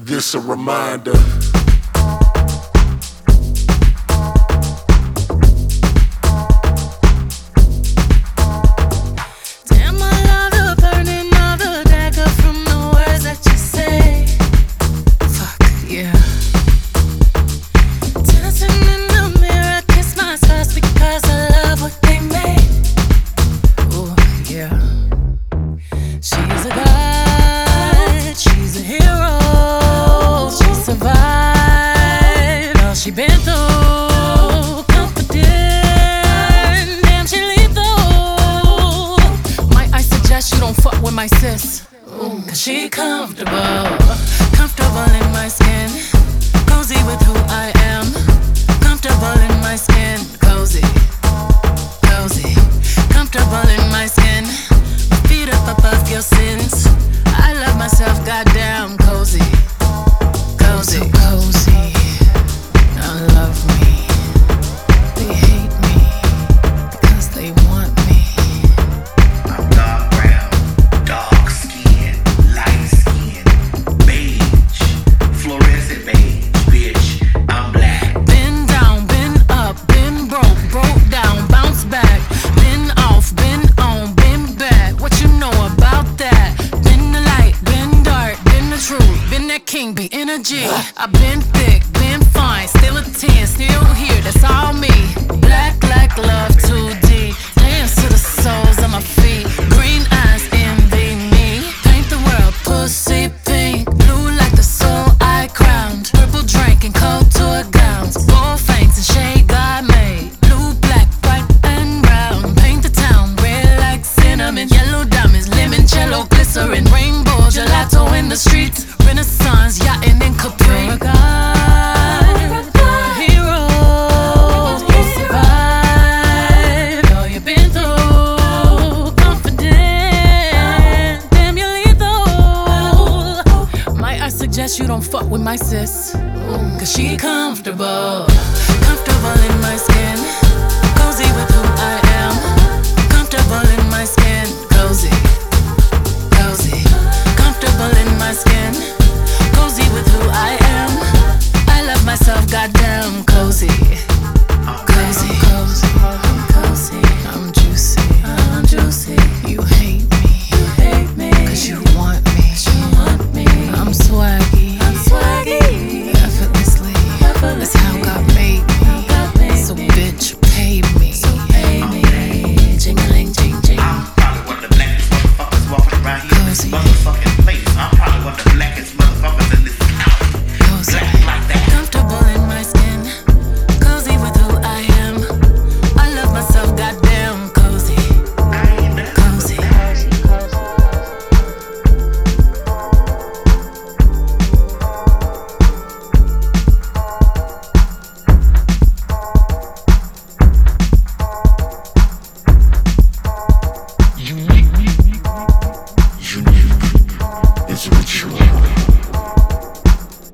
this a reminder. She's a god, she's a hero. She survived all she been through. Confident, damn she lethal. Might I suggest you don't fuck with my sis? Cause she comfortable, comfortable in my skin. Cozy with who I am, comfortable in my skin. Cozy, cozy, comfortable in my skin. Feet up above your sins. I love myself, goddamn cozy, cozy, so cozy. Now love me. They hate me because they want me. I'm dark brown, dark skin, light skin, beige, fluorescent beige, bitch. I'm black. Been down, been up, been broke, broke down, bounce back. Been off, been on, been back. What you know about that? Been the light, been dark, been the truth, been that king, be energy. I've been thick, been fine, still a 10, still here, that's all me. Black like love 2D, dance to the soles of my feet. Green eyes envy me, paint the world pussy pink. Blue like the soul I crowned, purple drink and cold tour gowns. Gold fangs and shade God made, blue, black, white and brown. Paint the town red like cinnamon, yellow diamonds, limoncello, glycerin, rainbow gelato in the streets. Renaissance yachting in Capri. You're a god, hero. You survived all you've been through. Confident, damn you lethal. Might I suggest you don't fuck with my sis? Cause she comfortable, comfortable in my skin.